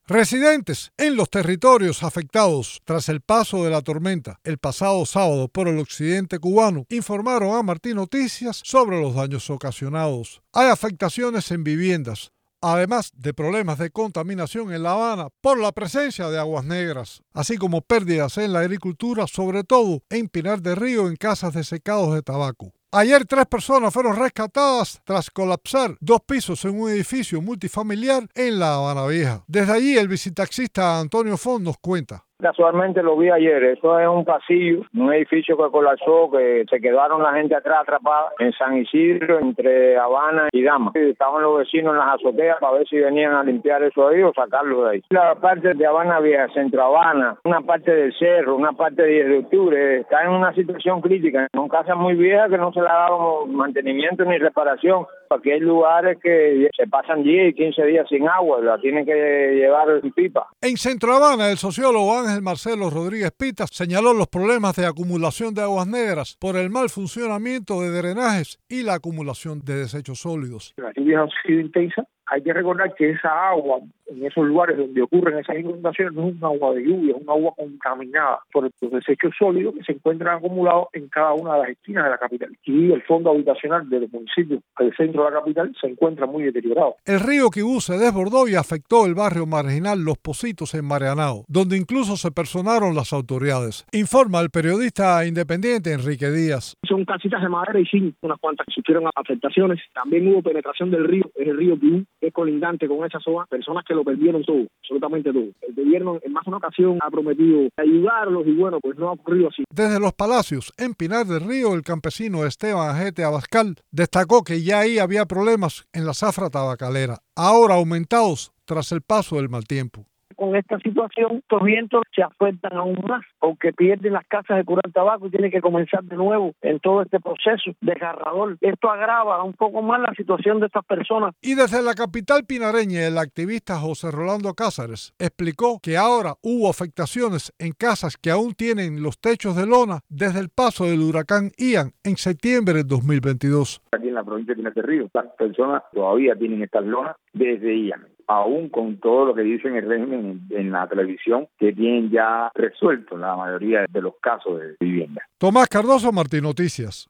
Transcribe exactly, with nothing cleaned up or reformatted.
Residentes en los territorios afectados tras el paso de la tormenta el pasado sábado por el occidente cubano informaron a Martín Noticias sobre los daños ocasionados. Hay afectaciones en viviendas, además de problemas de contaminación en La Habana por la presencia de aguas negras, así como pérdidas en la agricultura, sobre todo en Pinar del Río en casas de secados de tabaco. Ayer tres personas fueron rescatadas tras colapsar dos pisos en un edificio multifamiliar en La Habana Vieja. Desde allí el visitaxista Antonio Font nos cuenta. Casualmente lo vi ayer, eso es un pasillo, un edificio que colapsó, que se quedaron la gente atrás atrapada en San Isidro, entre Habana y Dama. Estaban los vecinos en las azoteas para ver si venían a limpiar eso ahí o sacarlo de ahí. La parte de Habana Vieja, Centro Habana, una parte del Cerro, una parte de diez de octubre, está en una situación crítica. Son casas muy viejas que no se le ha dado mantenimiento ni reparación. Aquí hay lugares que se pasan diez y quince días sin agua, la tienen que llevar en pipa. En Centro Habana, el sociólogo Ángel Marcelo Rodríguez Pita señaló los problemas de acumulación de aguas negras por el mal funcionamiento de drenajes y la acumulación de desechos sólidos. La lluvia ha sido intensa. Hay que recordar que esa agua, en esos lugares donde ocurren esas inundaciones, no es un agua de lluvia, es un agua contaminada por los desechos sólidos que se encuentran acumulados en cada una de las esquinas de la capital. Y el fondo habitacional de los municipios del centro de la capital se encuentra muy deteriorado. El río Quibú se desbordó y afectó el barrio marginal Los Pocitos en Marianao, donde incluso se personaron las autoridades. Informa el periodista independiente Enrique Díaz. Son casitas de madera y zinc, unas cuantas que sufrieron afectaciones. También hubo penetración del río, es el río Quibú, es colindante con esa zona, personas que lo perdieron todo, absolutamente todo. El gobierno en más de una ocasión ha prometido ayudarlos y bueno, pues no ha ocurrido así. Desde Los Palacios, en Pinar del Río, el campesino Esteban Ajete Abascal destacó que ya ahí había problemas en la zafra tabacalera, ahora aumentados tras el paso del mal tiempo. Con esta situación, estos vientos se afectan aún más, porque pierden las casas de curar tabaco y tienen que comenzar de nuevo en todo este proceso desgarrador. Esto agrava un poco más la situación de estas personas. Y desde la capital pinareña, el activista José Rolando Cázares explicó que ahora hubo afectaciones en casas que aún tienen los techos de lona desde el paso del huracán Ian en septiembre de dos mil veintidós. Aquí en la provincia de Pinar del Río, las personas todavía tienen estas lonas desde Ian, aún con todo lo que dicen el régimen en, en la televisión, que tienen ya resuelto la mayoría de los casos de vivienda. Tomás Cardoso, Martín Noticias.